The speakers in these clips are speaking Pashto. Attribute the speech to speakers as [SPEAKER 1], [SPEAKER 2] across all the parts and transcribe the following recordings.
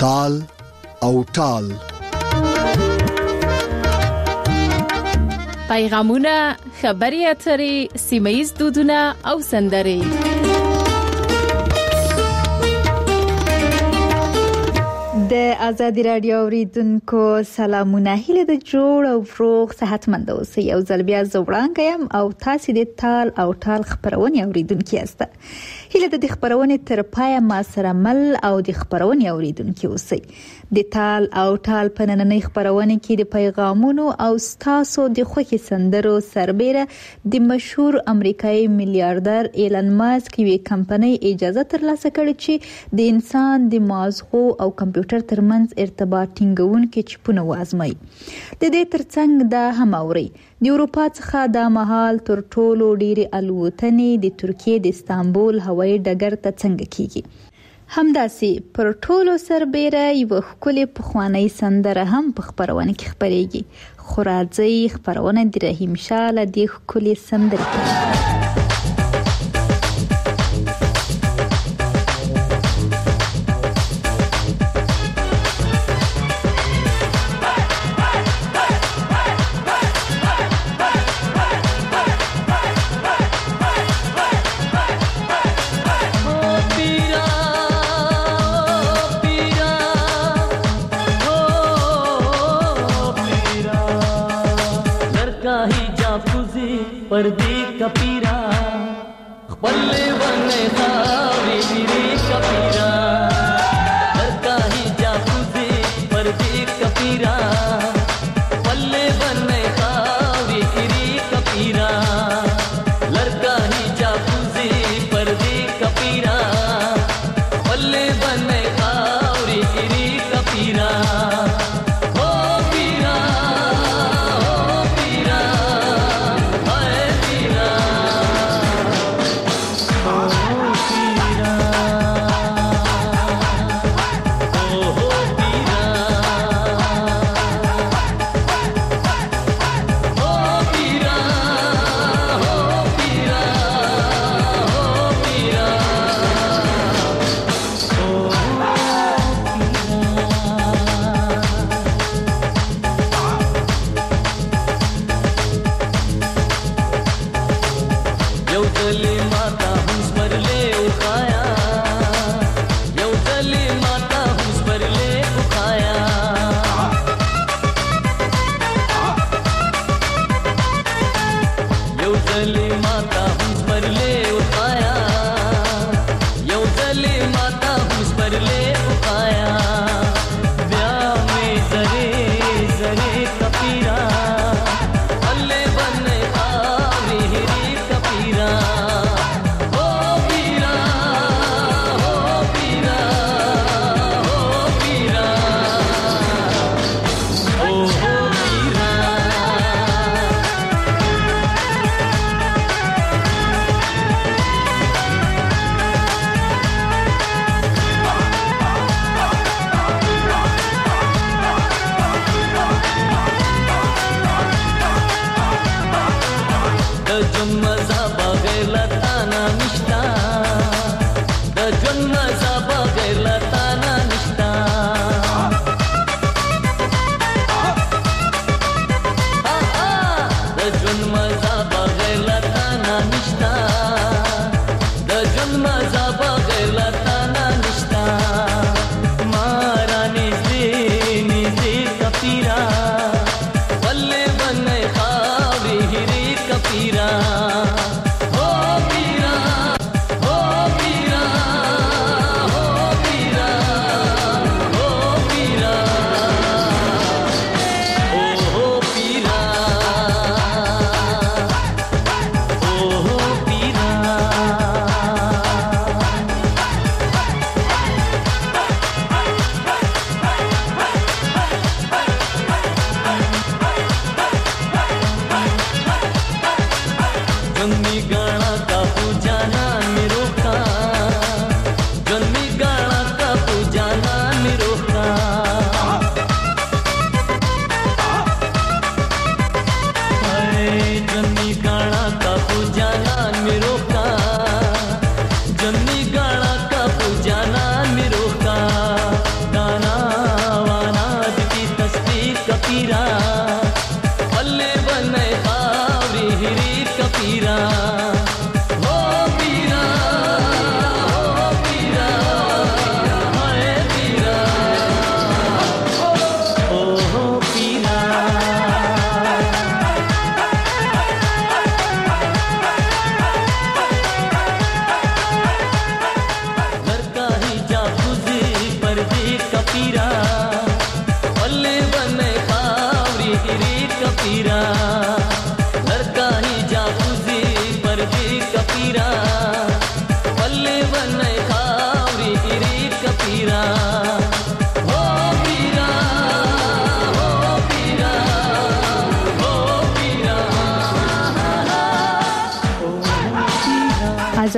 [SPEAKER 1] تال او ټال.
[SPEAKER 2] پیغامونه، خبري اترې، سیمه‌ییز دودونه او سندرې.
[SPEAKER 3] د آزادی رادیو اوریدونکو سلامونه، هیله د جوړ او فروغ صحتمند اوسئ. یو ځل بیا زوړانګ یم او تاسو د تال او ټال خبرونه اوریدونکو یاست. هیله د خبرونه تر پای ما سره مل او د خبرونه اوریدونکو اوسئ. د تال او ټال په نننۍ خبرونه کې د پیغامونو او ستاسو د خوښي سندرو سربېره د مشهور امریکایي میلیاردر ایلن ماسک یوې کمپنۍ اجازه ترلاسه کړې چې د انسان د مازغو او کمپیوټر ترمنځ ارتباط ټینګونکي چپونه وازمایي. د دې ترڅنګ دا هم اوري د اروپا څخه د مهال تر ټولو ډېری الوتنې د ترکیې د استانبول هوایي ډګر ته څنګه کیږي. همداسې پر ټولو سربېره یو ښکلې پخوانۍ سندره هم په خبرونه کې خبرېږي. خو راځئ خبرونه د رحیم شاه له دې ښکلې سندرې
[SPEAKER 4] पर्दी कपीरा बल्ले बने खावी मेरी कपीरा लड़का ही जाफुजी पर्दी कपीरा बल्ले बने खावी मेरी कपीरा लड़का ही जाफुजी पर्दी कपीरा बल्ले बने खावी मेरी कपीरा. Oh,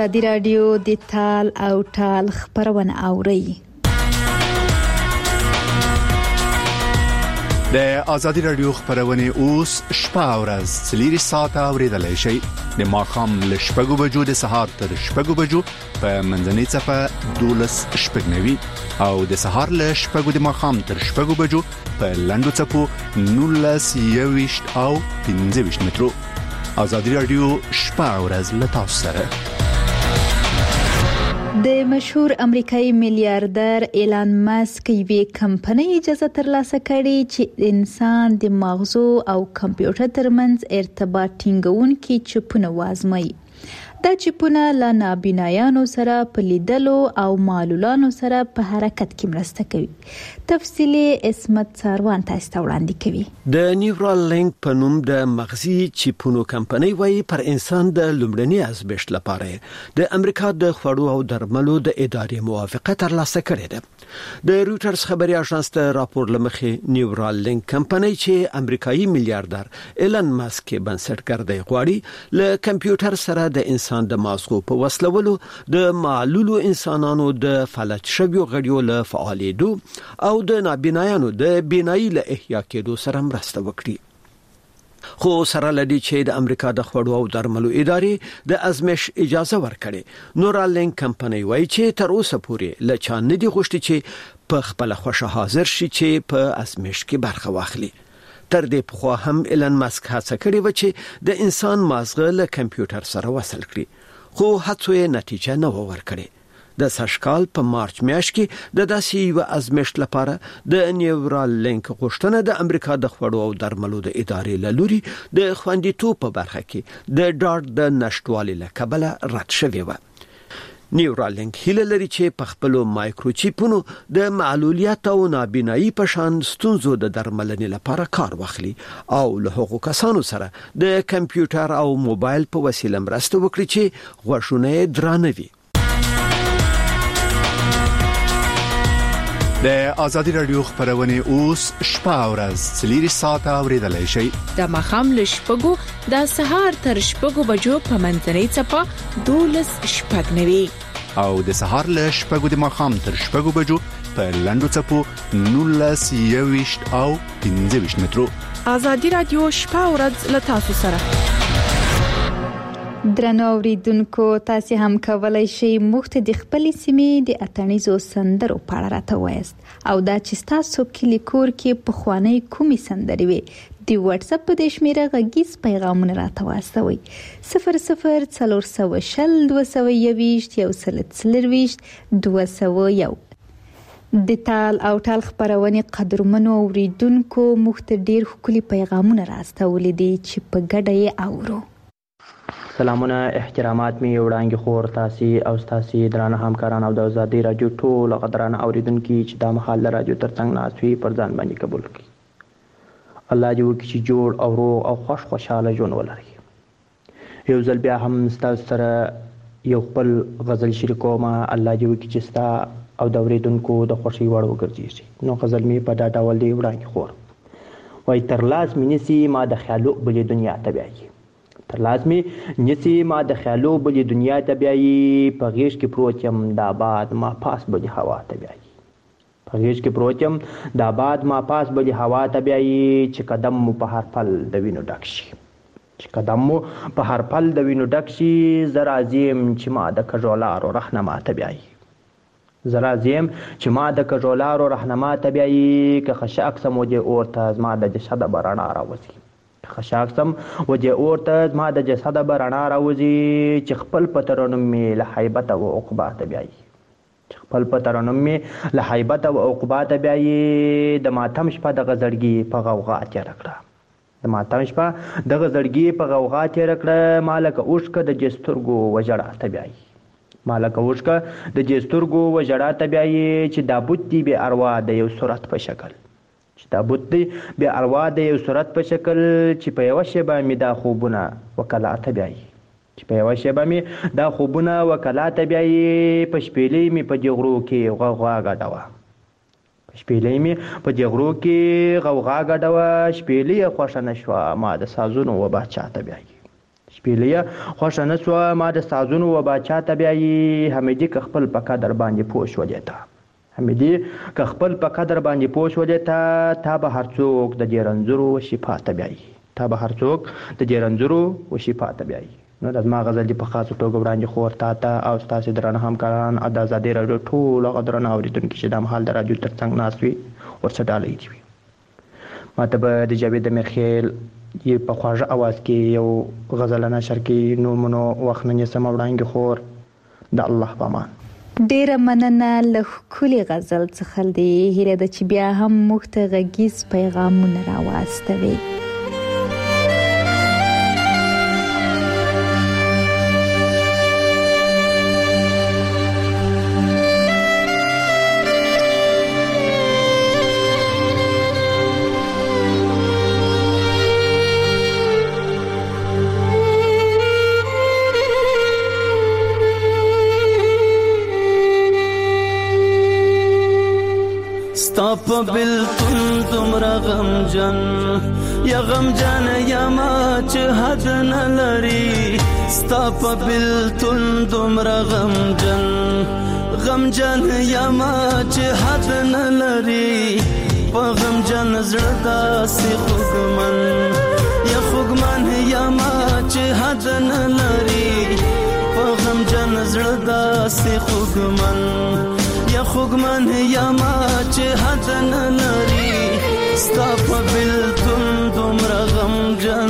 [SPEAKER 3] ازادي رادیو د تال او ټال خبرونه اوري.
[SPEAKER 1] د ازادي رادیو خبرونه اوس شپه او ورځ 3 ساعته اوریدلای شئ. د ماښام له 6 بجو د سهار تر 6 بجو په منځنۍ صفه 12:09 او د سهار له 6 د ماښام تر 6 بجو په لنډو صفو 19:20 او 15 مترو. ازادي رادیو شپه او ورځ له تاسو سره.
[SPEAKER 3] د مشهور امریکایي میلیاردر ایلان ماسک یوې کمپنۍ اجازه ترلاسه کړې چې انسان د مغزو او کمپیوټر ترمنځ ارتباط ټینګونکي چپونه وازموي. دا چپونه له نابینایانو سره په لیدلو او معلولانو سره په حرکت کې مرسته کوي. تفصیلی اسمت ساروان تاسو ته وړاندې کوي.
[SPEAKER 5] د نیورال لینک په نوم د مغزي چپونو کمپنۍ وايي پر انسان د لومړني ازمېښت لپاره د امریکا د خوړو او درملو د ادارې موافقه ترلاسه کړې ده. د رويټرز خبري اژانس ته راپور لمخې نیورال لینک کمپنۍ چې امریکایي میلیاردر ایلان ماسک بنسټګر دی غواړي له کمپیوټر سره د انسان د مازغو په وسلولو د معلولو انسانانو د فلج شویو غړیو له فعالیدو او د نابینایانو د بینایي له احیا کېدو سره مرسته وکړي. خو سره لدی چې د امریکا د خوړو او درملو ادارې د ازمېش اجازه ورکړي. نورال لینک کمپنۍ وایي چې تر اوسه پورې له چا نه دي غوښتي چې په خپل خوښه حاضر شي چې په ازمېش کې برخه واخلي. تر دې پخوا هم ایلان ماسک هڅه کړې و چې د انسان مازغه له کمپیوټر سره وصل کړي، خو هڅو یې نتیجه نه ورکړې. د سشکال په مارچ میاشت کې د داسې یو ازمېشت لپاره د نیورال لینک غوښتنه د امریکا د خوړو او درملو د ادارې له لوري د خوندیتوب په برخه کې د ډاټ د نشټوالي له کبله رد شوې و. نیورال لینک هیله لري چې په خپل مایکروچیپونو د معلولیت او نابینایی په شان ستونزو د درملنې لپاره کار واخلي او له هغو کسانو سره د کمپیوټر او موبایل په وسیله مرسته وکړي چې غوښونه درانه وي.
[SPEAKER 1] د ازادي رادیو خبرونه اوس شپه او ورځ 3 ساعته اوریدلای شئ.
[SPEAKER 2] د ماښام له 6 د سهار تر 6 بجو په منځنۍ صفه 12:09
[SPEAKER 1] او د سهار له 6 د ماښام تر 6 بجو په لنډو صفو 19:20 او 15 مترو.
[SPEAKER 2] ازادي رادیو شپه او ورځ له تاسو سره.
[SPEAKER 3] درنو اوریدونکو، تاسو هم کولای شئ مخته د خپل سیمې د اتنیزو سندرو په اړه راته وایاست او دا چې تاسو کلی کور کې په خواني کومي سندري وي د واتس اپ په شمیره غږیز پیغامونه راته واستوي 0040 221 201. د تال او ټال خبرونه قدرمنو اوریدونکو مخته ډیر خولي پیغامونه راستولې دي چې په ګډه یې اورو.
[SPEAKER 6] سلامونه، احترامات می وړاندې خور تاسو او تاسو درانه همکاران او د ازادي رادیو ټول غدرانه اوریدونکو چې د محل رادیو ترڅنګ ناسوي پر ځان باندې قبول کړي. الله دې وکړي چې جوړ او روغ او خوشاله ژوند ولري. یو ځل بیا هم تاسو سره یو خپل غزل شریکوم. الله دې وکړي چې تاسو او د اوریدونکو د خوشي وړ وګرځي. نو غزل می په دا ډول دی وړاندې خور وای تر لاس مینسی ما د خیالو بلې دنیا ته بیاي. تر لازمي نسی ما د خیالو بلې دنیا ته بیایي. په غیږ کې پروت یم د آباد ما پاس بلې هوا ته بیایي. په غیږ کې پروت یم د آباد ما پاس بلې هوا ته بیایي. چې قدم مو په هر پل د وینو ډک شي، چې قدم مو په هر پل د وینو ډک شي. زه راځي یم چې ما د کږولارو رهنما ته بیایي. زه راځي یم چې ما د کږولارو رهنما ته بیایي. که خشاک سم وجه اورته زما د جسد برڼا راوځي. خشاک سم وجه اورته زما د جسد برڼا راوځي. چې خپل پترونم می له حیبت او عقبات بیایي. چې خپل پترونم می له حیبت او عقبات بیایي. د ماتم شپه د غزړګي په غوغا تیر کړه. د ماتم شپه د غزړګي په غوغا تیر کړه. مالک اوشکه د جسترګو وجړه ته بیایي. مالک اوشکه د جسترګو وجړه ته بیایي. چې دا بوت دی به اروا د یو صورت په شکل، چې دا بوت دی بیا اروا د یو صورت په شکل. چې په یو شیبه می دا خوبونه وکالات بیایي. چې په یو شیبه می دا خوبونه وکالات بیایي. په شپېلې می په جغرو کې غوغا غډوا. په شپېلې می په جغرو کې غوغا غډوا. شپېلې خوښه نشوه ما د سازونو و باچا ته بیایي. شپېلې خوښه نه سوه ما د سازونو و باچا ته بیایي حمیدي که خپل په قدر باندې پوه شولې ته حمیدي که خپل په قدر باندې پوه شولې تا به هر څوک د دې رنځورو و شفا ته بیایي تا به هر څوک د دې رنځورو و شفا ته بیایي. نو د زما غزل دې په خاصه توګه وړاندې خور تا ته او ستاسې درانه همکاران او د ازادۍ راډیو ټولو هغه درانه اورېدونکي چې دا مهال د راډیو تر څنګ ناست وي ورڅه ډالۍ دي وي. ما ته به د جاوید امیرخیل په خواږه اواز کې یو غزل نشر کې نومونو وخت نه نیسم وړاندې خور د الله په امان.
[SPEAKER 3] ډیره مننه له ښکلي غزل څخه دې هیله ده چې بیا هم موږ ته غږیز پیغامونه راواستوي.
[SPEAKER 4] ستاپ بلتون دومره غمجن یا غمجن یا ما چې حد نه لري ستاپ بلتون دومره غمجن یا ما چې حد نه لري په غمجن زړه داسې خوږمن یا ما چې حد نه لري په غمجن زړه داسې خوږمن یا ما چې حد نه لري ستا په بلتون دومره غمجن.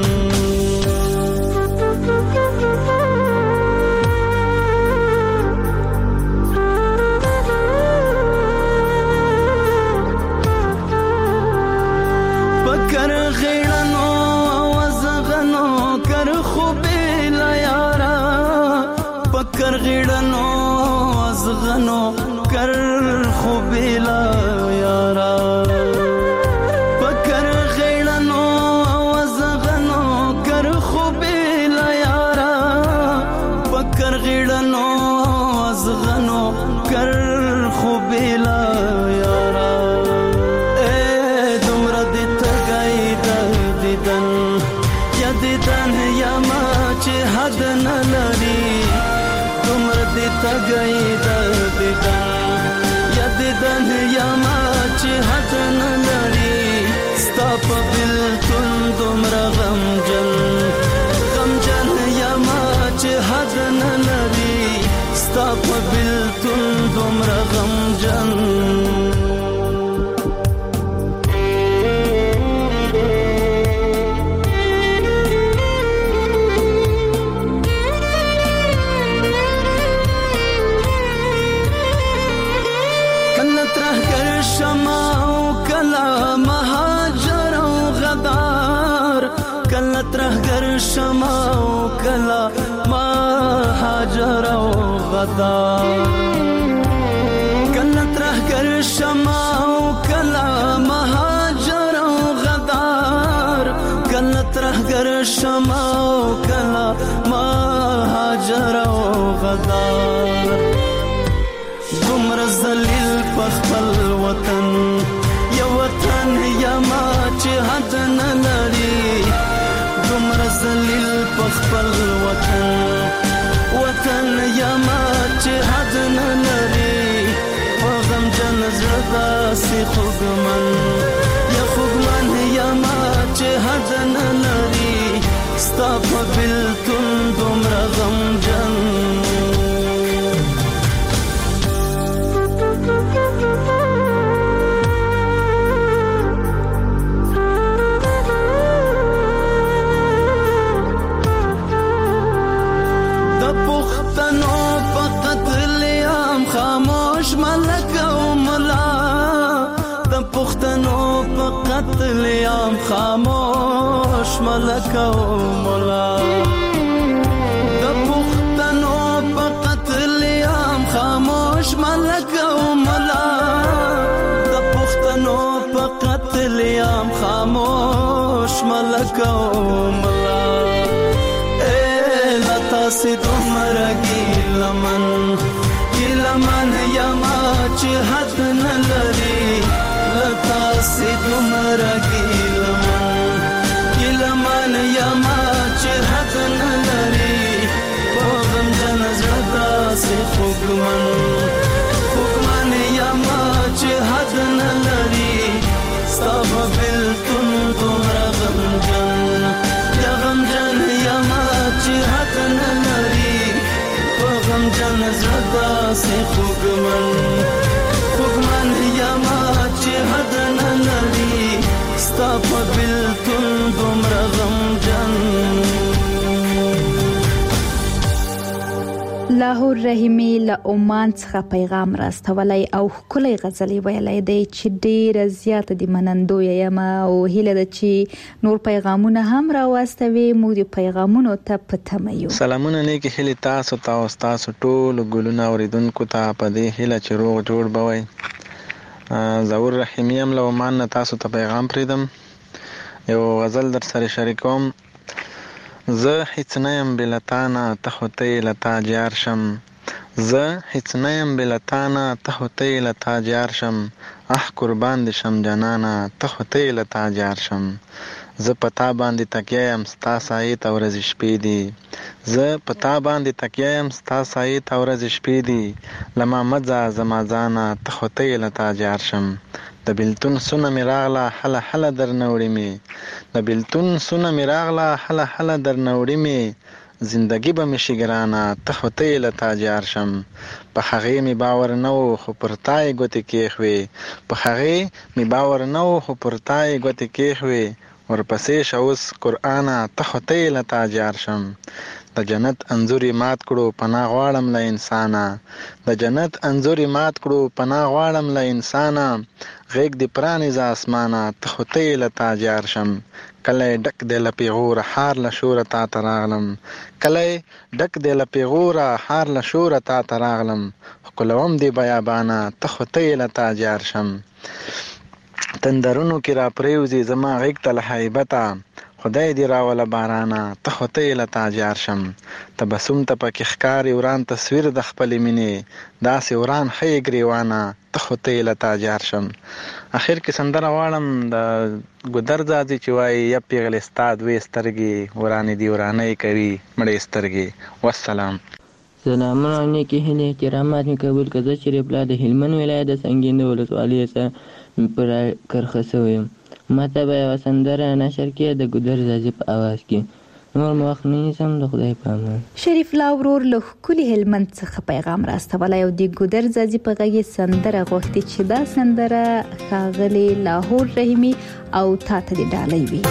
[SPEAKER 4] پکر غیړنو وزغنو کر خوبې لا یارا پکر غیړنو وزغنو کر خوبیلا یارا پکر غیړنو وزغنو کر خوبیلا یارا پکر غیړنو وزغنو کر خوبیلا یارا اے دومره دې تګای د دیدن یا ما چې حد نه لري دومره دې تګای د دیدن یا ما چې حد نه لري ستا په بلتون دومره غمجن یا ما چې حد نه لري ستا په بلتون دومره غمجن. ترهګر شمع او کلا مهاجر او غدار کله ترهګر شمع او کلا مهاجر او غدار کله ترهګر شمع او کلا مهاجر او غدار دومره ذلیل په خپل وطن یا وطن یا ما چې حد نه لري دومره ذلیل په خپل وطن یا ما چې حد نه لري په غمجن زړه داسې خوږمن یا ما چې حد نه لري ستا په بلتون دومره غمجن. خاموش ملک او مولا د پښتنو په قتل ام خاموش ملک او مولا د پښتنو په قتل ام خاموش ملک او مولا اے لتا سي دومره ګیلمن یا ما چې حد نه لري لتا سي دومره ګیلمن یا ما چې حد داسې خوږمن یما چې حد نه لري ستا په بلتون دومره غمجن.
[SPEAKER 3] لاهور رحیمي له عمان څخه پیغام راستولی او ښکلی غزلې ویلی دی چې ډېره زیاته د منندویه یم او هیله ده چې نور پیغامونه هم راواستوي. موږ د پیغامونو ته په تمه یو.
[SPEAKER 7] سلامونه نیکې هیلې تاسو ته او ستاسو ټولو ګلونه اورېدونکو ته په دې هیله چې روغ جوړ به وئ. ظهور رحیمي یم له عمان نه تاسو ته پیغام پرېږدم. یو غزل در سره شریکوم. زه هیڅ نه یم بې له تا نه ته خو ته یې له تا جار شم. زه هیڅ نه یم بې له تا نه ته خو ته یې له تا جار شم. قربان دې شم جانانه ته خو ته یې له تا جار شم. زه په تا باندې تکیه یم ستا سایې ته ورځې شپې دي. زه په تا باندې تکیه یم ستا سایې ته ورځې شپې دي. له ما مه ځه زما ځانه ته خو ته یې له تا جار شم. د بلتون سونه مې راغله هله هله درنه وړې مې. د بلتون سونه مې راغله هله هله درنه وړې مې. زندگی به مې شي ګرانه ته خو ته یې له تا جار شم. په هغې مې باور نه و خو پر تا یې ګوتې کېښوې. په هغې مې باور نه و خو پر تا یې ګوتې کېښوې. ورپسې شه اوس قرآنه ته خو ته یې له تا جار شم. د جنت انځور یې مات کړو پناه غواړم له انسانه. د جنت انځور یې مات کړو پناه غواړم له انسانه. غیږ دې پرانیزه اسمانه ته خو ته یې له تا جار شم. کلی ډک دی له پیغوره هار له شوره تا ته راغلم. کلی ډک دی له پیغوره هار له شوره تا ته راغلم. ښکلوم دې بیابانه ته خو ته یې له تا جار شم. تندرونو کې را پرېوځي زما غیږ ته له هیبته. خدای دې راوله بارانه ته خو ته یې له تا جار شم. تبسم ته پکې ښکاري وران تصویر د خپلې مینې. داسې وران ښیې ګریوانه ته خو ته یې له تا جار شم. اخر کې سندره واړم د ګودر ځاځي چې وایي یا پیغلې ستا دوې سترګې ورانې دي ورانۍ کوي مړې سترګې. والسلام.
[SPEAKER 8] سلامونه او نیکې هیلې احترامات مې قبول کړه. زه شریف الله د هلمند ولایت د سنګین د ولسوالۍ څخه پر کرخه شوی یم. ما ته به یوه سندره نشر کړې د ګودر ځاځي په اواز کې. نور مو وخت نه نیسم د خدای په امان.
[SPEAKER 3] شریف الله ورور له ښکلي هلمند څخه پیغام راستولی او د ګودر ځاځي په غږ یې سندره غوښتې چې دا سندره ښاغلي لاهور رحیمي او تا ته دې ډالۍ وي.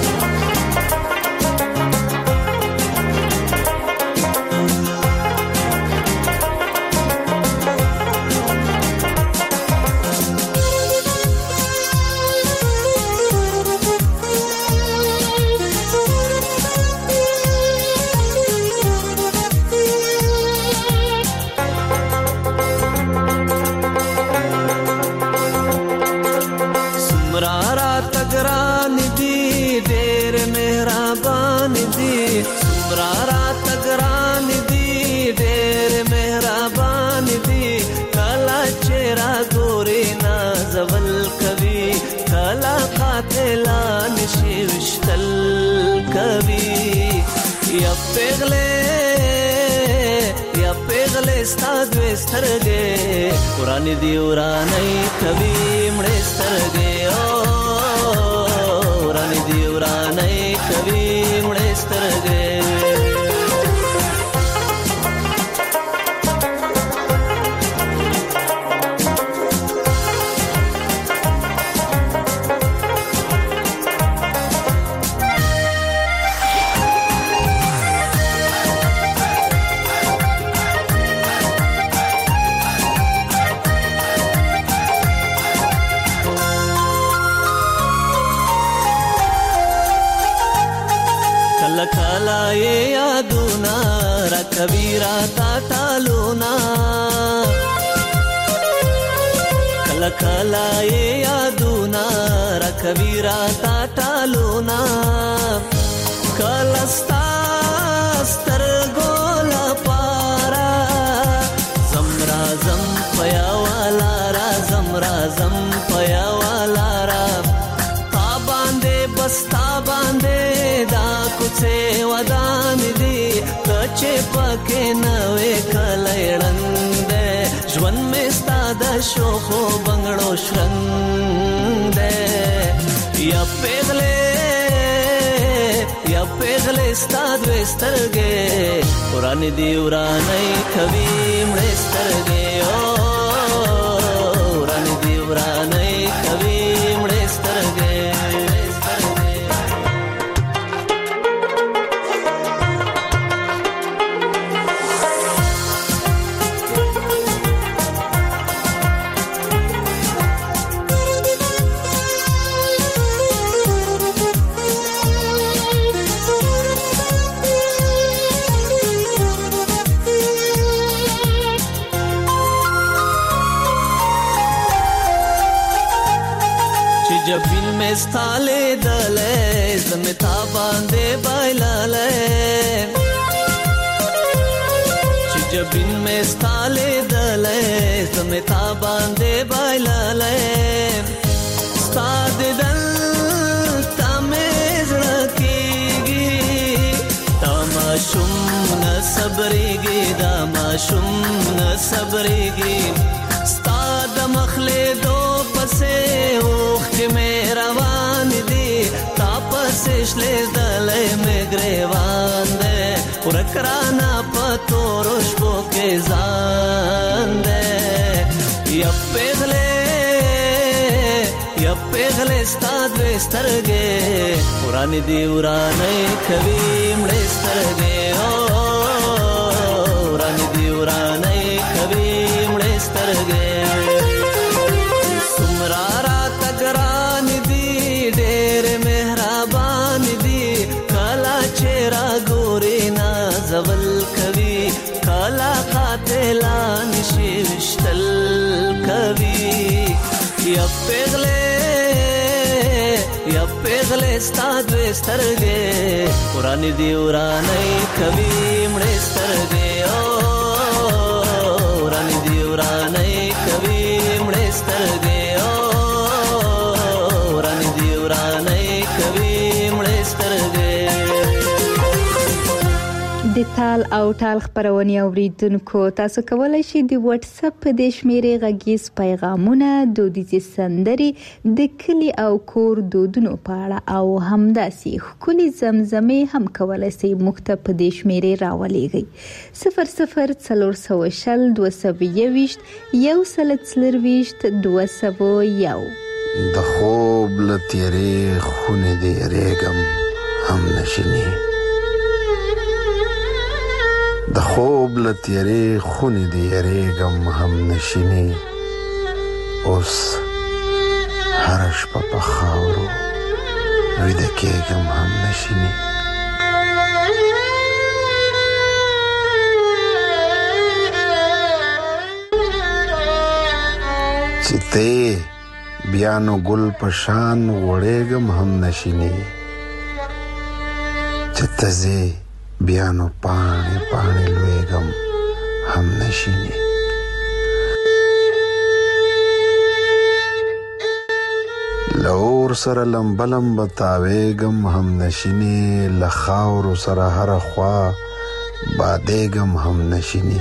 [SPEAKER 4] ورانی دی ورانی کوي مړې سترګې. ورانی دی ورانی کوي مړې سترګې. کبیرا تا ټالونا کلا کلا یادونا را کبیرا تا ټالونا کلا ستر ګولا پارا زمرا زم پیا والا را زمرا زم پیا والا را تا باندې بستا باندې دا کوڅه ودان دی چې پکې نوې کلېړند ژوند مې ستاد شو خو بنگړو شرند یا پیغلې ستاد وسترګې ورانې دی ورانې کوي مړې سترګې. جبین میں ستالے دلے زمتا باندے بایلالے جبین میں ستالے دلے زمتا باندے بایلالے ستاد دل تامیز رکیگی تاماشم نصبریگی داماشم نصبریگی ستاد مخلے دو پسے اوخ کے میں روان دی تاپس اشلے دلے میں گریوان دے ورکرانا پتو رشبو کے زان دے یپیغلے ستاد وسترگے ورانی دی ورانی کبھی مڑے سترگے ورانی دی ورانی کبھی مڑے سترگے سمرارا تگران دی ډېر مهربان دی کالا چیرا ګوري نازول کوي کالا قاتلان شیشتل کوي یا پیغله ستاد وسترګې ورانی دی ورانی کوي مړې سترګې ورانی دی ورانی کوي مړې سترګې
[SPEAKER 3] د تال او ټال خبرونه اوریدونکو تاسو کولای شئ د واتس اپ د شمیرې غږیز پیغامونه دودیزې سندري د کلی او کور دودونو په اړه او همداسې خولي زمزمې هم کولای شئ مخته په د شمیرې راولېږئ 0040 222
[SPEAKER 9] د خوب لتیری خونه دی ریګم هم نشینی د خوب لتیری خونه دی ریګم هم نشینی اوس هر شپه په خاورو ویده کېږم هم نشینی چې ته بیا نو ګل په شان وړېږم هم نشینی چې ته ځې بیا نو پاڼې پاڼې لوېږم هم نشینی له اور سره لمبه لمبه تاوېږم هم نشینی له خاورو سره هره خوا بادېږم هم نشینی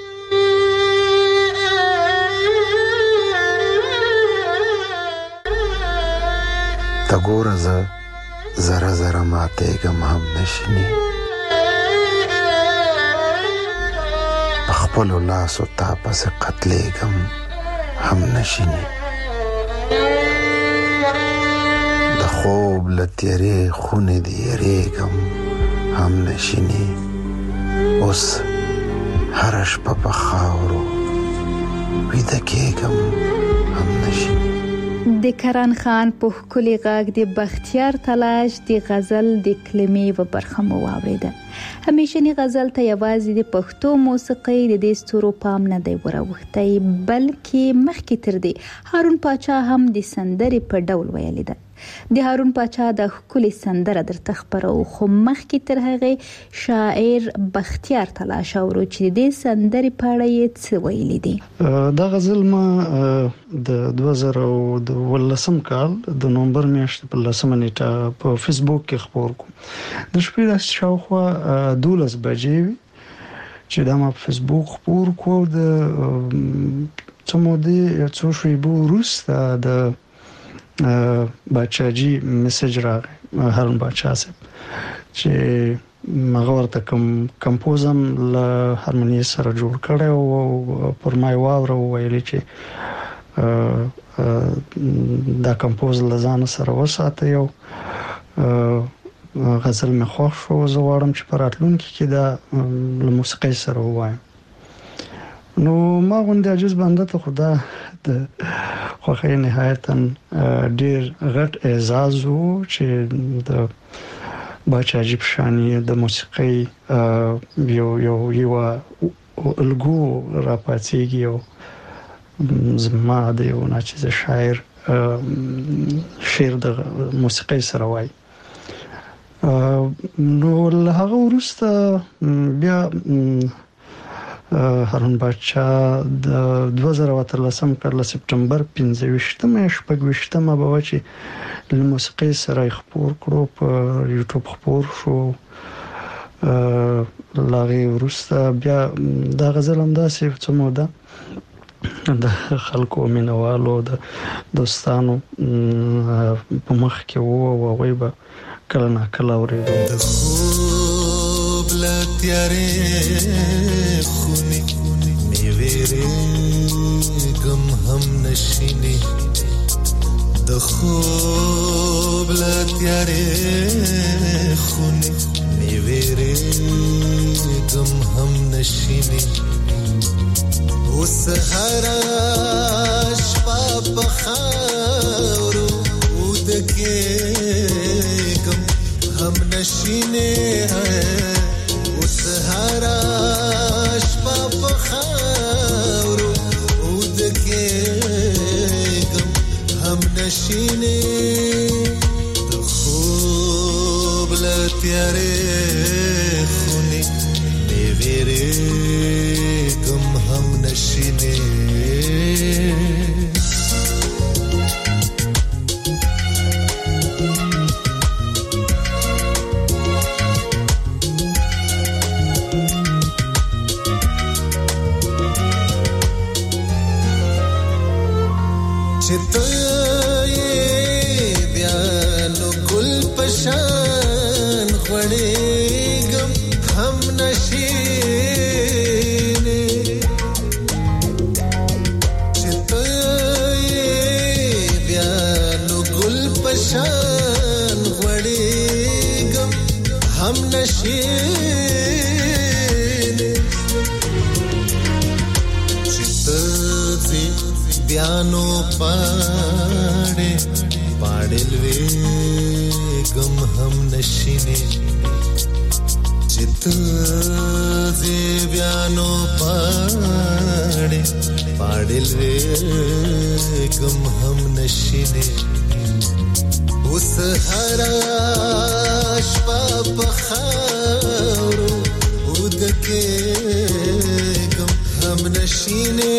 [SPEAKER 9] ته ګوره زه ذره ذره ماتېږم هم نشینی په خپلو لاسو تا پسې قتلېږم هم نشینی د خوب له تیرې خونې دې یېرېږم هم نشینی اوس هره شپه په خاورو ویده کېږم هم نشینی
[SPEAKER 3] د کرن خان په ښکلي غږ د بختیار تلاش د غزل د کلمې و برخه مو واورېده. همیشنی غزل ته یوازې د پښتو موسیقۍ د دې ستورو پام نه دی وراوښتی بلکې مخکې تر دې هارون پاچا هم د سندرې په ډول ویلې ده. د هارون پاچا د ښکلي سندره درته خبرو خو مخکې تر هغې شاعر بختیار تلاش اورو چې د سندرې په اړه یې څه ویلي دي.
[SPEAKER 10] دا غزل ما د 2018 کال د نومبر میاشتې په 10 نیټه په فیسبوک کې خپور کوم. د شپې د شاوخوا 12 بجې چې دا ما په فیسبوک خپور کو د څو شیبو وروسته د باچاجي میسج راغی هارون باچا صاحب چې مغه ورته کمپوزم له هارمونی سره جوړ کړی او پر ما واوره ویلي چې دا کمپوز لزان سره وساته یو غزل مې خوښ شو زه غواړم چې په راتلونکي کې دا له موسیقۍ سره ووایم. نو ما غونډه عجز بنده ته خدا د خوخه نهایتا ډیر غټ اعزاز وو چې د باچاجي پشانی د موسیقۍ یو الګو را پاتېږي او زما د یو ناچیز شاعر شعر د موسیقي سره وای. نو له هغه وروسته بیا هارون بادشاه د 2013 کال سپټمبر 15مه شپږ به چې له موسیقي سره خپور کړو په یوټیوب خپور شو. لاغي وروسته بیا دا غزل هم داسې څه موده د خلکو مینوالو د دوستانو په مخ کې وو او وای به کله نا کله اورېدو.
[SPEAKER 11] د خوب لا تیارې خونې نیویرې غم هم نشینې د خوب لا تیارې خونې نیویرې غم هم نشینې اوس هر شپه په خاورو ودکې غم هم نشینې اوس هر شپه په خاورو ودکې غم هم نشینې د خوب لا تیارې خونې نیویرې غم هم نشینې چته بیا نو ګل پشان خړېګم هم نشینې چته بیا نو ګل پشان خړېګم هم نشینې چته بیانو پاڑے پاڑلوے غم هم نشینې چت زی بیانو پاڑے پاڑلوے غم هم نشینې اوس هر شپه په خاورو ودکې غم هم نشینې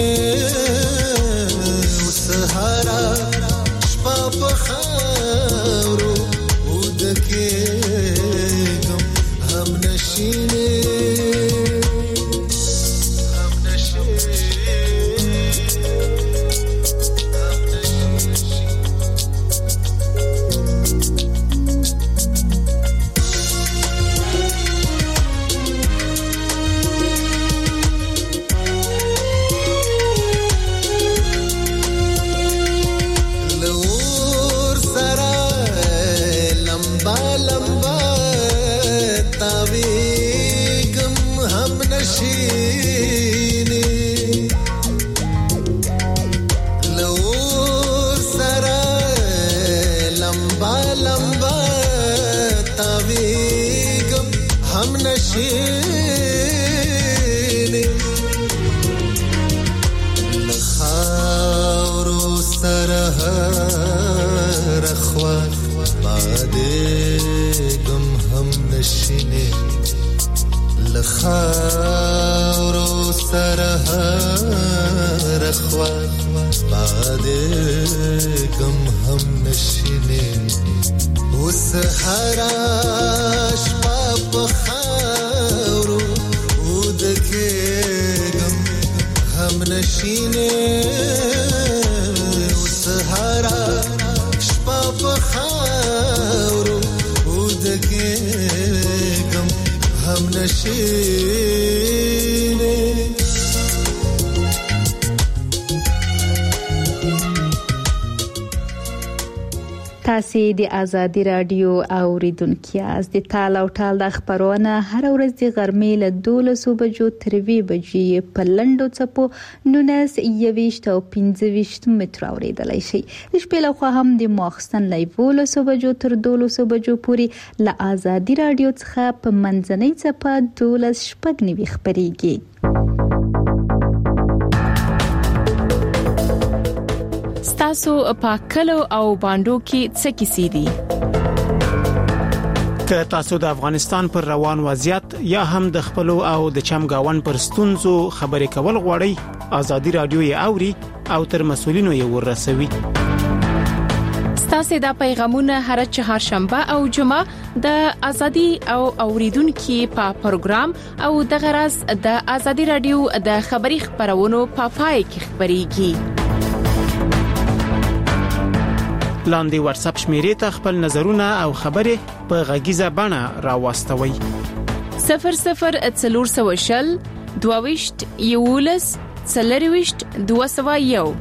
[SPEAKER 11] سهارا شپه په خاورو ودکې غم هم نشینې لخاورو سره رخوا باد غم هم نشینې اوس هر شپه په خاورو ودکې غم هم نشینې اوس هر شپه په خاورو ودکې غم هم نشینې.
[SPEAKER 3] تاسو د ازادي رادیو اوریدونکو یاست. د تال او ټال د خبرونه هر ورځ د غرمې له 12 بجو تر 2 بجې په لندو چپو 19 او 15 متر اوریدلای شي. د شپې له خوا هم د ماخستن له 12 بجو تر 12 بجو پورې له ازادي رادیو څخه په منځنۍ چپه 12 شپږ خبريږي.
[SPEAKER 2] ستاسو پاکلو او باندو کې څه کیسې دي؟
[SPEAKER 12] که تاسو د افغانستان پر روان وضعیت یا هم د خپلو او د چمګاون پر ستونزو خبرې کول غواړئ، ازادي رادیو یې اوري او تر مسولینو یې ورسوي.
[SPEAKER 2] تاسو دا پیغامونه هر چهارشنبه او جمعه د ازادي او اوریدونکو په پروګرام او د غرض د ازادي رادیو د خبري خبرونو په پای کې خبريږي.
[SPEAKER 12] لاندې واتس اپ شمیرې ته خپل نظرونه او خبرې په غږیزه بڼه راوستوي.
[SPEAKER 2] 0040 22 یولس 40 201.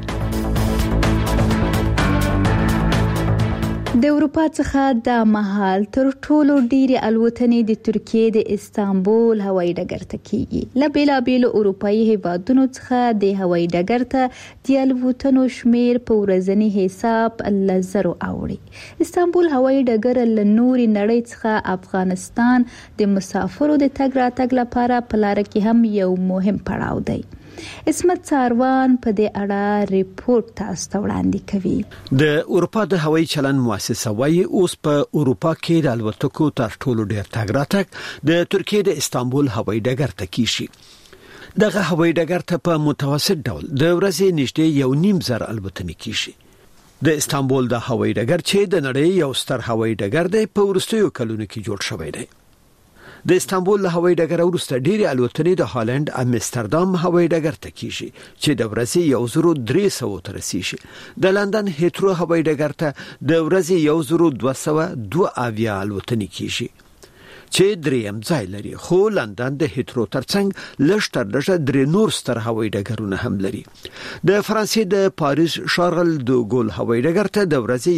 [SPEAKER 3] د اروپا څخه د مهال تر ټولو ډیره الوتنې د ترکیه د استانبول هوایي ډګر ته کیږي. له بیلابیلو اروپאי هیوادونو څخه د هوایي ډګر ته د الوتنو شمیر په ورځنی حساب لزرو اوړي. استانبول هوایي ډګر له نوري نړۍ څخه افغانستان د مسافرو د تګ راتګ لپاره په لار کې هم یو مهم پړاو دی. اسمت ساروان په دې اړه ریپورت تاسو ته وړاندې کوي.
[SPEAKER 5] د اروپا د هوایي چلند مؤسسه وايي اوس په اروپا کې د الوتکو تر ټولو ډیر تګ راتګ د ترکیه د استانبول هوایي ډګر ته کیږي. دغه هوایي ډګر ته په متوسط ډول د ورځې نږدې 1.5 الوتنې کیږي. د استانبول د هوایي ډګر چې د نړۍ یو ستر هوایي ډګر دی په وروستیو کلونو کې جوړ شوی دی. د استانبول له هوایي ډګر وروسته ډېری الوتنې د هالند امستردام هوایي ډګر ته کیږي چې د ورځې 1300 ته رسیږي. د لندن هیترو هوایي ډګر ته د ورځې 1202 الوتنې کیږي چې دریم ځای لري، خو لندن د هیترو ترڅنګ لږ درې نور ستر هوایي ډګرونه هم لري. د فرانسې د پاریس شارل دو ګول هوایي ډګر ته د ورځې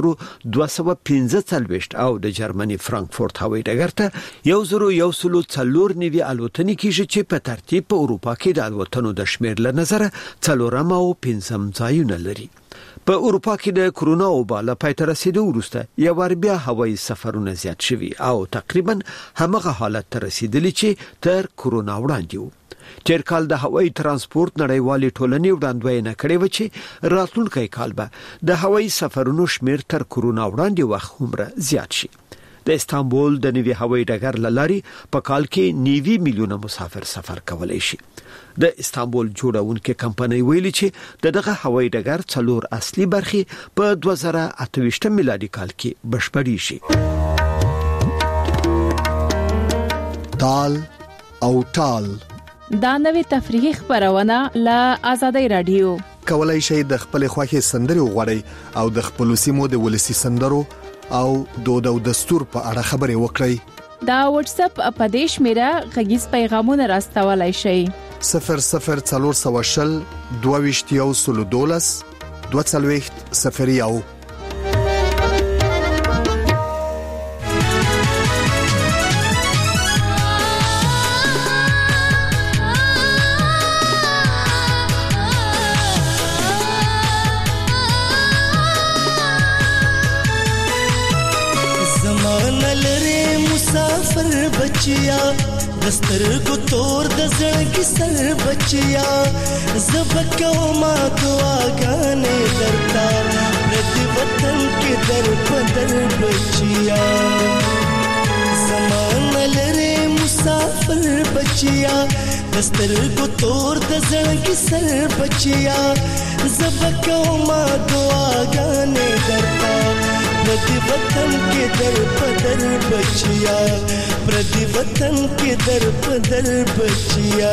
[SPEAKER 5] 1215 او د جرمني فرانکفورت هوایي ډګر ته 1194 الوتنې کیږي چې په ترتیب په اروپا کې د الوتنو د شمیر له نظره 4 او 5 ځایونه لري. په اروپا کې د کرونا وبا له پای ته رسیدو وروسته یو بیا هوایي سفرونه زیات شوي او تقریبا همغه حالت ته رسیدلی چې تر کرونا وړاندې و. تیر کال د هوایي ترانسپورت نړیوالې ټولنې وړاندوینه کړې و چې راتلونکي کال به د هوایي سفرونو شمیر تر کرونا وړاندې وخت عمره زیات شي. د استانبول د نوي هوایي ډګر لاري په کال کې 9 میلیونه مسافر سفر کولای شي. د استانبول جوړونکو کمپنۍ ویلي چې دغه هوایي ډګر 4 اصلي برخې په 2028 میلادي کال کې بشپړې شي.
[SPEAKER 1] تال او ټال
[SPEAKER 2] دا نوې تفریحي خبرونه له ازادي رادیو.
[SPEAKER 1] کولای شئ د خپل خوښي سندري وغوړئ او د خپل سیمو د ولسی سندرو او دود او دستور په اړه خبرې وکړئ.
[SPEAKER 2] دا واتس اپ اپدیش میرا غږیز پیغامونه راستولای شئ.
[SPEAKER 1] 0040 22 02
[SPEAKER 4] بچیا دستر کو تور د زړګي سر بچیا زبکو ما دعا غانې درتا پردي وطن کې در بدل بچیا زمان لره مسافر بچیا دستر کو تور د زړګي سر بچیا زبکو ما دعا غانې درتا پردی وطن کې در بدل بچیا پردی وطن کې در بدل بچیا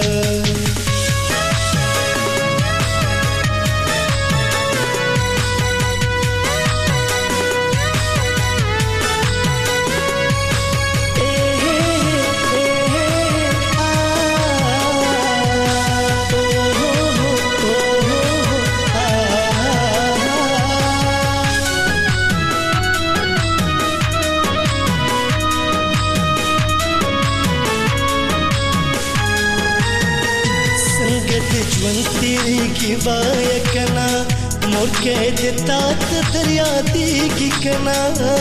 [SPEAKER 4] की बाय कना मोर के देता दरिया दी की कना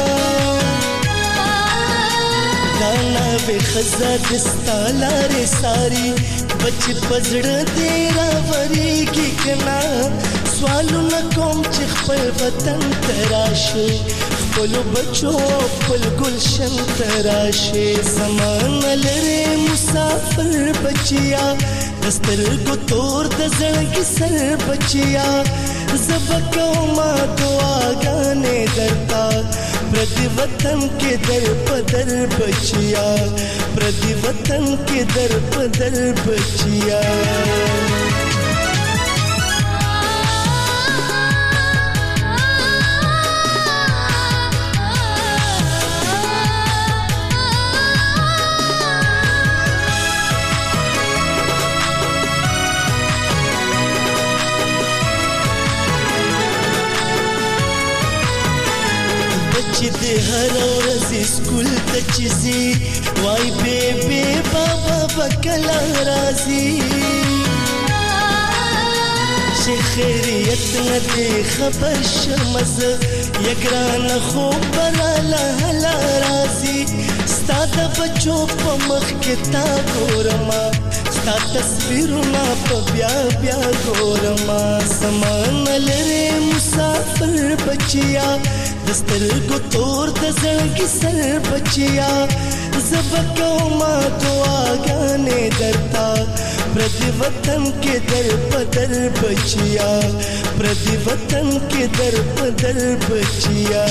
[SPEAKER 4] दाना बे खजा दस्ता लारे सारी बच पजड़ तेरा वरी की कना سوالونه کوم چې خپل وطن تراشه خپل بچو خپل گلشن تراشه زمان لري مسافر بچیا دسترګو تور د زړګي سر بچیا زبکو ما دعاګانې درتا پردي وطن کې در پدر بچیا پردي وطن کې در پدر بچیا چې هر ورځ سکول ته چيزي وای بیبي بابا بکلا رازي چې خیریت نه دی خبر شمز یګران خو براله هلا رازي ستاده بچو په مخ کې تا ګورما ستا تصویرونه په بیا بیا ګورما سمان لري مسافر بچیا دسترګو تور د زړګي سر بچیا زبکو ما دعاګانې درتا پردي وطن کې در پدر بچیا پردي وطن کې در پدر بچیا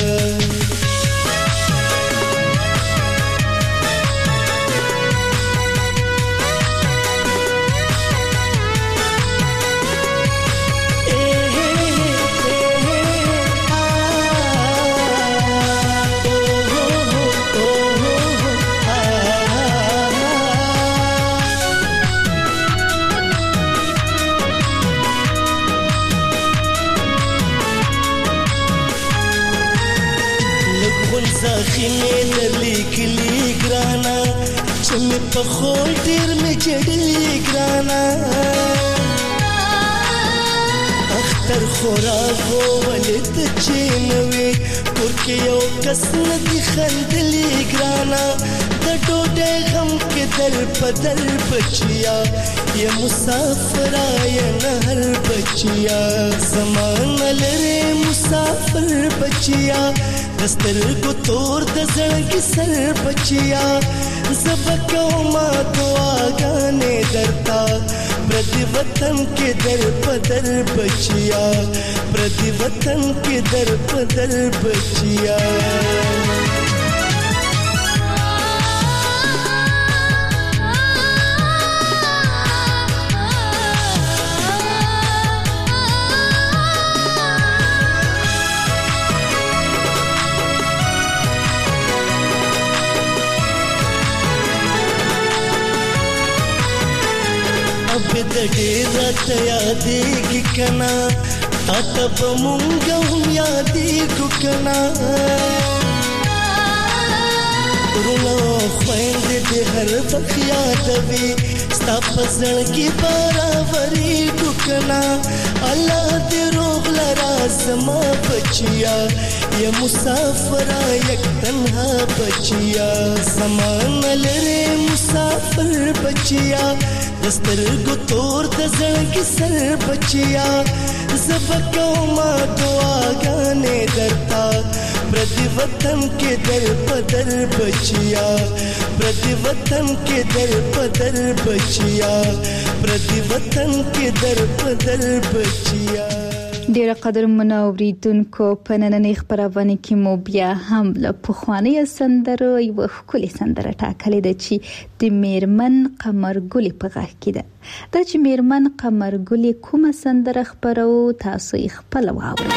[SPEAKER 4] زخمه درلیکلی ګرانا چې مې په خول ډېر مې جړلې ګرانا اختر خوراک ولید چې نوې کور کې یو کس ندي خندلې ګرانا د ډوډۍ غم کې در بدل بچیا یا مسافر یا نهر بچیا زمان لري مسافر بچیا دسترګو تور د زړګي سر بچیا زبکو ما دعاګانې درتا پردي وطن کې در پدر بچیا پردي وطن کې در پدر بچیا د ډېر راته یادېږي کنا تا ته به مونږ هم یادېږو کنا وروڼه خویندې دې هر وخت یادوي ستا په زړګي برابرېږو کنا الله دې روغ لرا زما بچیا یا مسافره یک تنها بچیا زمان لري مسافر بچیا دسترګو تور د زړګي سر بچیا زبکو ما دعاګانې درتا پردي وطن کې در پدر بچیا پردي وطن کې در پدر بچیا پردي وطن کې در پدر بچیا
[SPEAKER 3] ډیره قدر منوریدونکو په نننۍ خبرونه کې مو بیا هم له پخوانی سندرو یو ښکلي سندره ټاکلې ده چې د میرمن قمرګلې په غږ کې ده دا چې میرمن قمرګلې کومه سندره خبرو تاسو یې خپل واورئ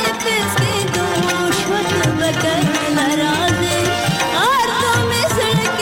[SPEAKER 13] Ar to me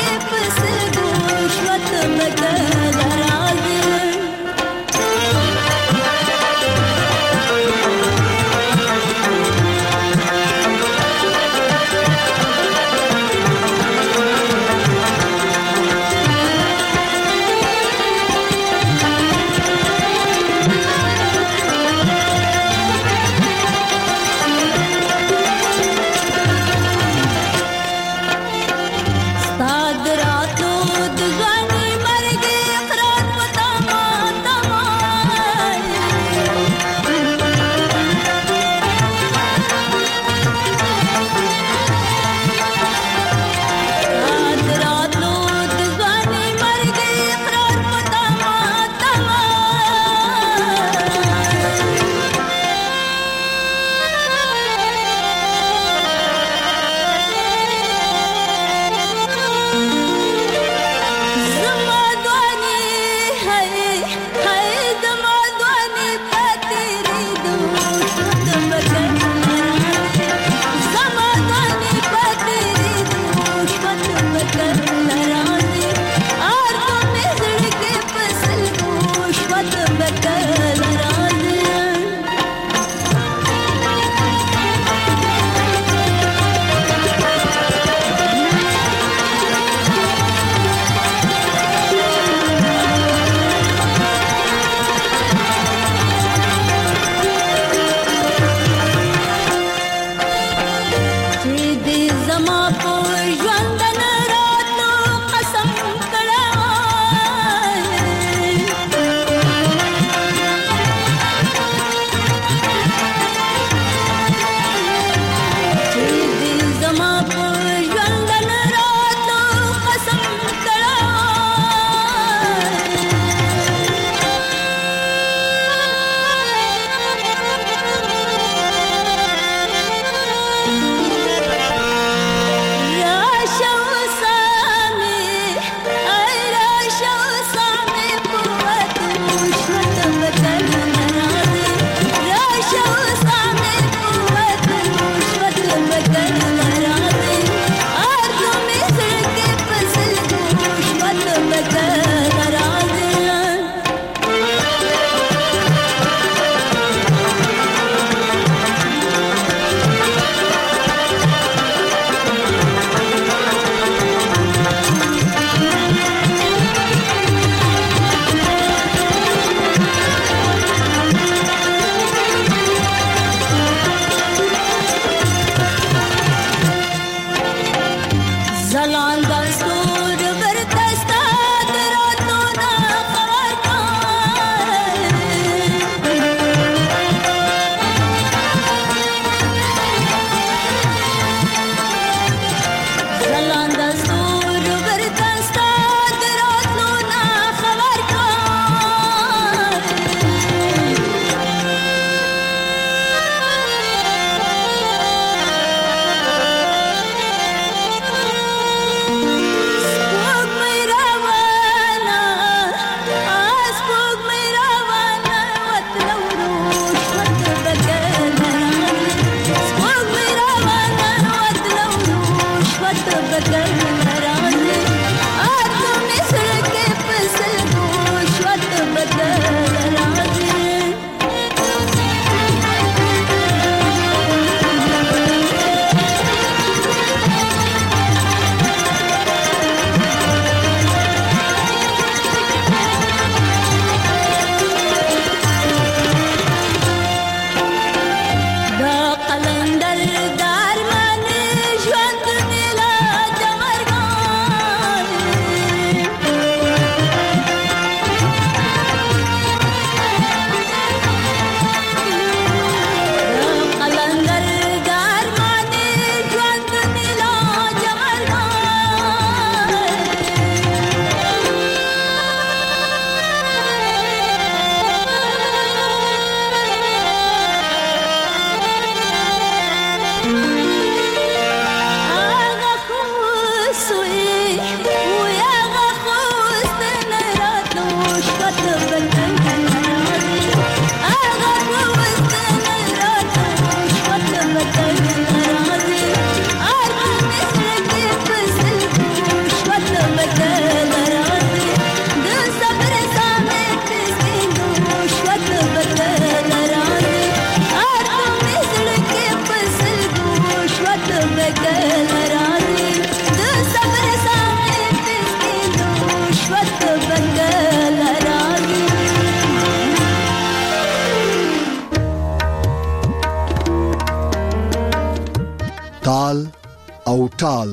[SPEAKER 13] تال او ټال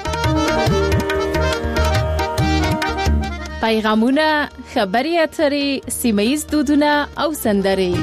[SPEAKER 2] پیغامونه، خبري اترې، سیمه‌ییز دودونه او سندرې.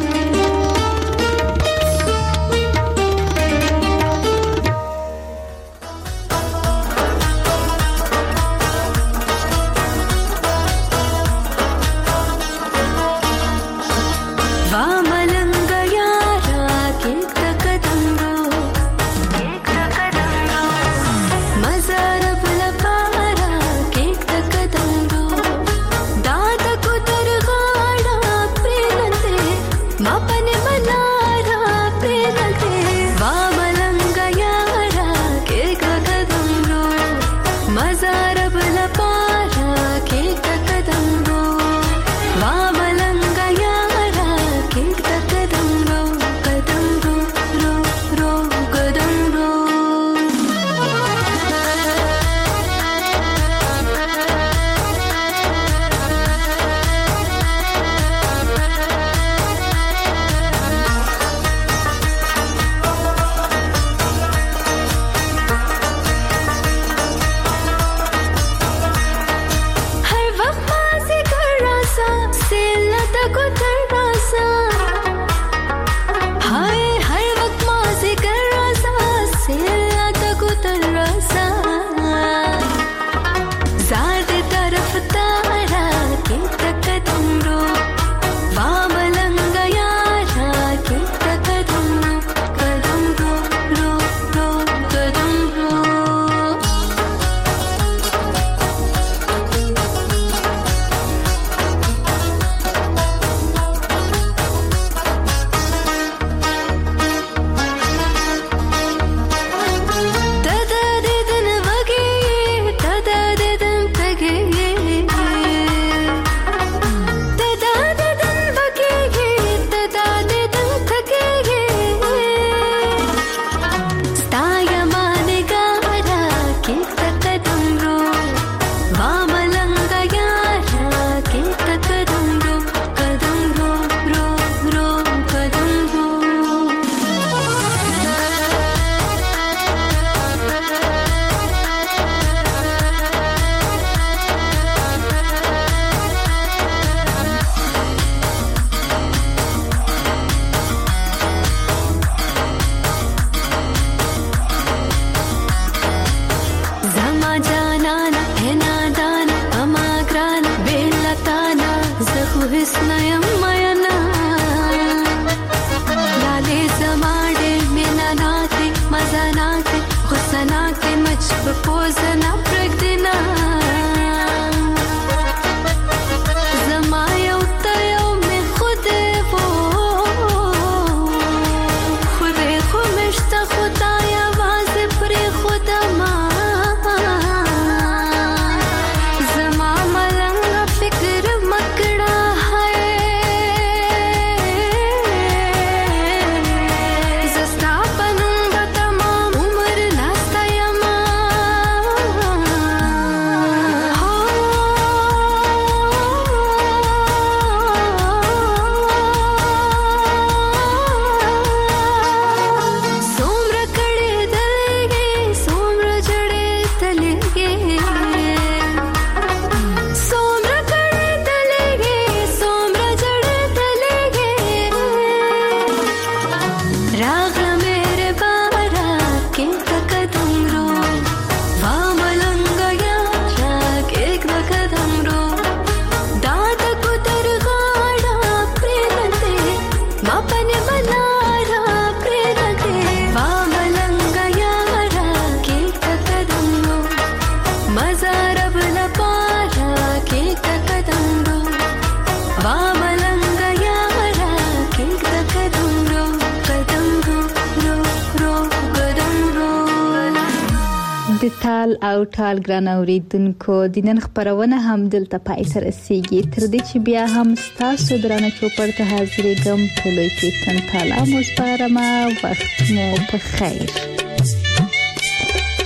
[SPEAKER 3] د تال او ټال ګران اوریدونکو د نن خبرونه هم دلته پای ته رسیږي. تر دې چې بیا هم تاسو درانه چوپړ ته حاضرېږم په لوی کیشتن تعالی مو سپارم. وخت مو په خیر.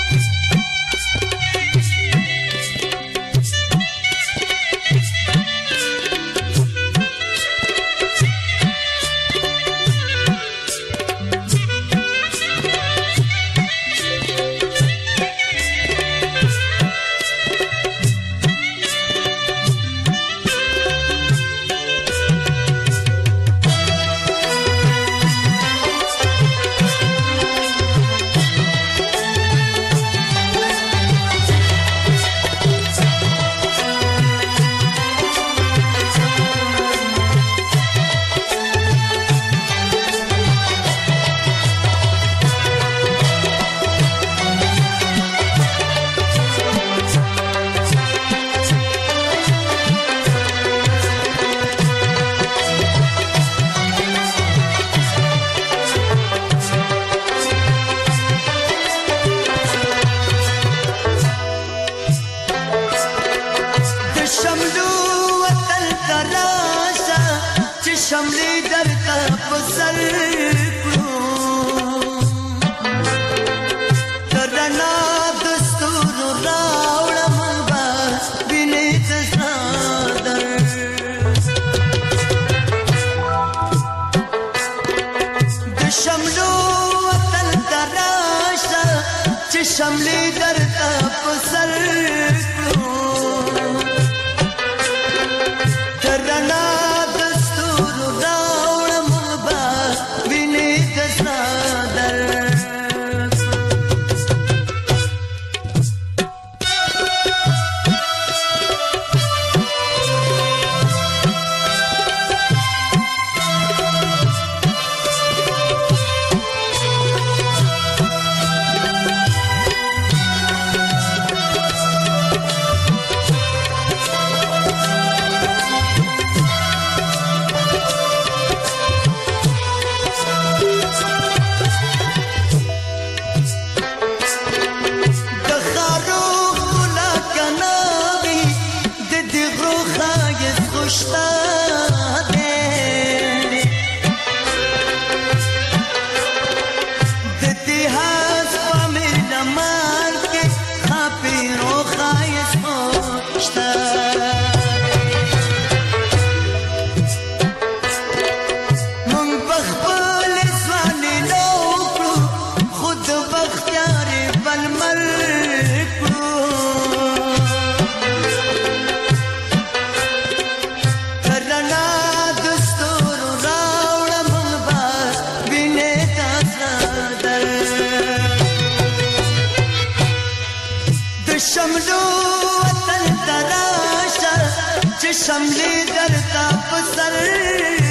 [SPEAKER 4] راوړم با وینې تسادر د شملو وطن تراشه چې شملې درته په سر شملو وطن تراشه چې شملې درته په سر